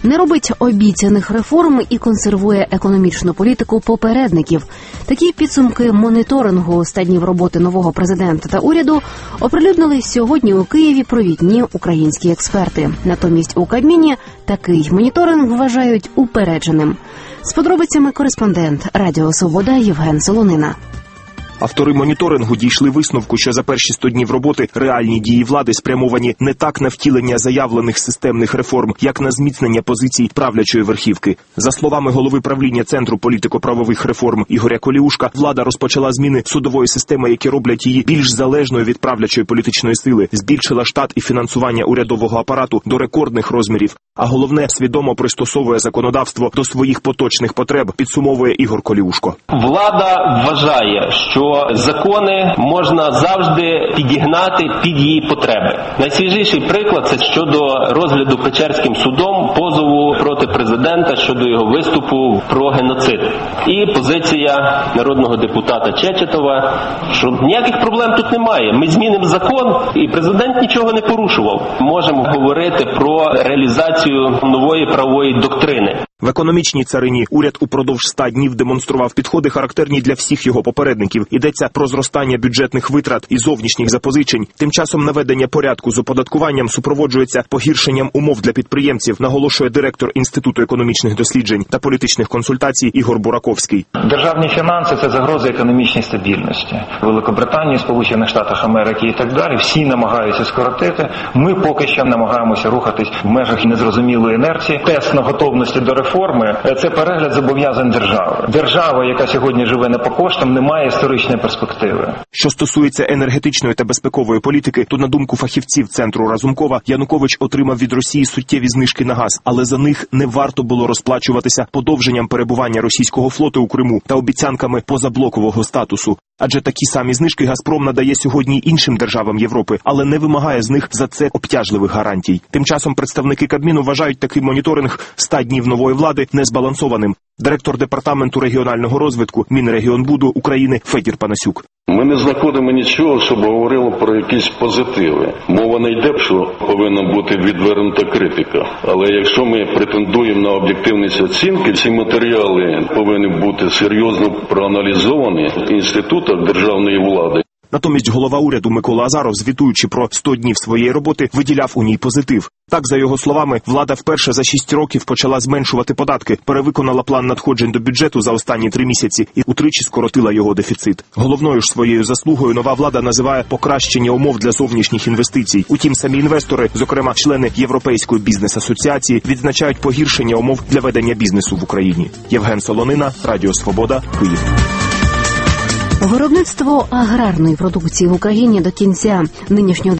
не робить обіцяних реформ і консервує економічну політику попередників. Такі підсумки моніторингу 100 днів роботи нового президента та уряду оприлюднили сьогодні у Києві провідні українські експерти. Натомість у Кабміні такий моніторинг вважають упередженим. З подробицями кореспондент Радіо Свобода Євген Солонина. Автори моніторингу дійшли висновку, що за перші 100 днів роботи реальні дії влади спрямовані не так на втілення заявлених системних реформ, як на зміцнення позицій правлячої верхівки. За словами голови правління Центру політико-правових реформ Ігоря Коліушка, влада розпочала зміни судової системи, які роблять її більш залежною від правлячої політичної сили, збільшила штат і фінансування урядового апарату до рекордних розмірів. А головне, свідомо пристосовує законодавство до своїх поточних потреб, підсумовує Ігор Коліушко. Влада вважає, що закони можна завжди підігнати під її потреби. Найсвіжіший приклад – це щодо розгляду Печерським судом позову проти президента щодо його виступу про геноцид. І позиція народного депутата Чечетова, що ніяких проблем тут немає. Ми змінимо закон, і президент нічого не порушував. Можемо говорити про реалізацію нової правової доктрини. В економічній царині уряд упродовж 100 днів демонстрував підходи, характерні для всіх його попередників. Йдеться про зростання бюджетних витрат і зовнішніх запозичень. Тим часом наведення порядку з оподаткуванням супроводжується погіршенням умов для підприємців, наголошує директор Інституту економічних досліджень та політичних консультацій Ігор Бураковський. Державні фінанси – це загроза економічній стабільності. Великобританії, Сполучених Штатах Америки і так далі всі намагаються скоротити. Ми поки що намагаємося рухатись в межах незрозумілої інерції. Тест на готовності до реформи – це перегляд зобов'язань держави. Держава, яка сьогодні живе не по коштам, не має історичної перспективи. Що стосується енергетичної та безпекової політики, то, на думку фахівців Центру Разумкова, Янукович отримав від Росії суттєві знижки на газ, але за них не варто було розплачуватися подовженням перебування російського флоту у Криму та обіцянками позаблокового статусу. Адже такі самі знижки «Газпром» надає сьогодні іншим державам Європи, але не вимагає з них за це обтяжливих гарантій. Тим часом представники Кабміну вважають такий моніторинг 100 днів нової влади незбалансованим. Директор Департаменту регіонального розвитку Мінрегіонбуду України Федір Панасюк. Ми не знаходимо нічого, щоб говорило про якісь позитиви. Мова не йде, що повинна бути відвернута критика. Але якщо ми претендуємо на об'єктивність оцінки, ці матеріали повинні бути серйозно проаналізовані в інститутах державної влади. Натомість голова уряду Микола Азаров, звітуючи про 100 днів своєї роботи, виділяв у ній позитив. Так, за його словами, влада вперше за 6 років почала зменшувати податки, перевиконала план надходжень до бюджету за останні 3 місяці і утричі скоротила його дефіцит. Головною ж своєю заслугою нова влада називає покращення умов для зовнішніх інвестицій. Утім, самі інвестори, зокрема члени Європейської бізнес-асоціації, відзначають погіршення умов для ведення бізнесу в Україні. Євген Солонина, Радіо Свобода, Київ. Виробництво аграрної продукції в Україні до кінця нинішнього